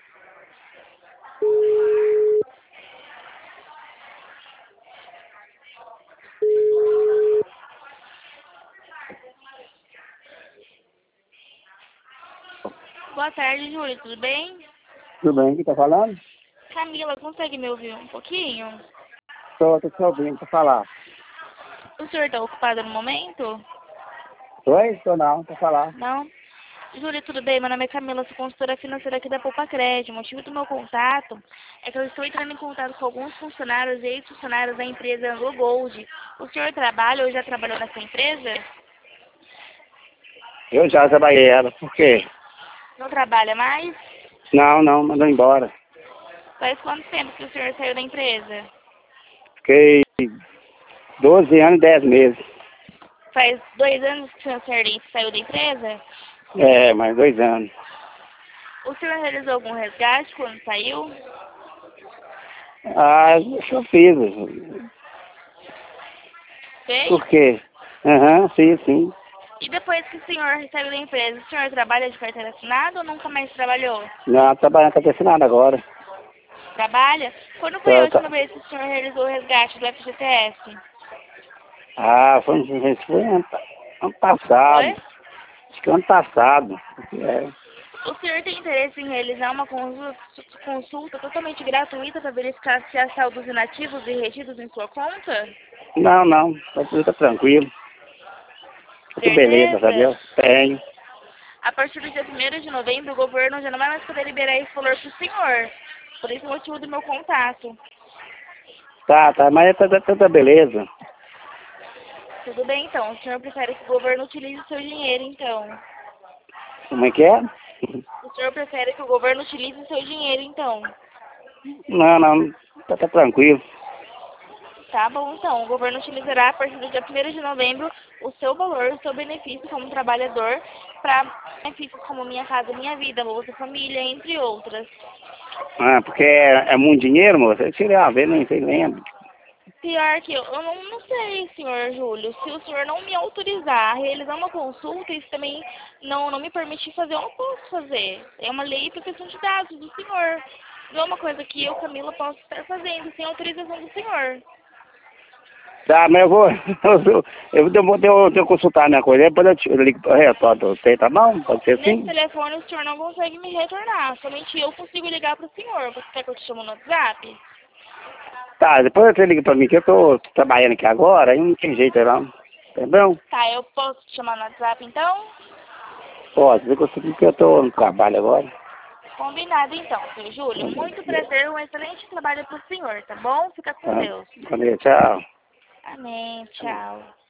Boa tarde, Júlio, tudo bem? Tudo bem, quem tá falando? Camila, consegue me ouvir um pouquinho? Tô te ouvindo pra falar. O senhor está ocupado no momento? Oi? Tô não, pra falar. Não? Júlio, tudo bem? Meu nome é Camila, sou consultora financeira aqui da Poupa Crédito. O motivo do meu contato é que eu estou entrando em contato com alguns funcionários e ex-funcionários da empresa Anglo Gold. O senhor trabalha ou já trabalhou nessa empresa? Eu já trabalhei ela, por quê? Não trabalha mais? Não, mandou embora. Faz quanto tempo que o senhor saiu da empresa? Fiquei 12 anos e 10 meses. Faz 2 anos que o senhor saiu da empresa? É, mais 2 anos. O senhor realizou algum resgate quando saiu? Ah, eu fiz. Fez? Por quê? Aham, sim. E depois que o senhor saiu da empresa, o senhor trabalha de carteira assinada ou nunca mais trabalhou? Não, trabalhando, tá acontecendo nada agora. Trabalha? Quando foi a última vez que o senhor realizou o resgate do FGTS? Ah, foi ano passado. Oi? Acho que ano passado. É. O senhor tem interesse em realizar uma consulta totalmente gratuita para verificar se há saldos inativos e retidos em sua conta? Não, tá tranquilo. Tudo beleza, Certeza? sabia? Tenho. A partir do dia 1º de novembro, o governo já não vai mais poder liberar esse valor para o senhor. Por esse motivo do meu contato. Tá, mas tá beleza. Tudo bem, então. O senhor prefere que o governo utilize o seu dinheiro, então. Como é que é? O senhor prefere que o governo utilize o seu dinheiro, então. Não, tá tranquilo. Tá bom, então. O governo utilizará a partir do dia 1º de novembro o seu valor, o seu benefício como trabalhador para benefícios como Minha Casa Minha Vida, Bolsa Família, entre outras. Ah, porque é muito dinheiro, moça? Eu tirei a vez, não sei, lembro. Pior que eu não sei, senhor Júlio. Se o senhor não me autorizar a realizar uma consulta, isso também não me permitir fazer, eu não posso fazer. É uma lei de proteção de dados do senhor. Não é uma coisa que eu, Camila, posso estar fazendo sem autorização do senhor. Tá, mas eu vou. Eu vou consultar a minha coisa, depois eu ligo para retorno pra você, tá bom? Pode ser Nesse assim? telefone o senhor não consegue me retornar. Somente eu consigo ligar para o senhor. Você quer que eu te chame no WhatsApp? Tá, depois você liga pra mim que eu tô trabalhando aqui agora, aí não tem jeito não. Tá bom? Tá, eu posso te chamar no WhatsApp então? Pode, eu consigo porque eu tô no trabalho agora. Combinado então, seu Júlio. Muito prazer, um excelente trabalho para o senhor, tá bom? Fica com Tá, Deus. valeu, tchau. Amém, tchau.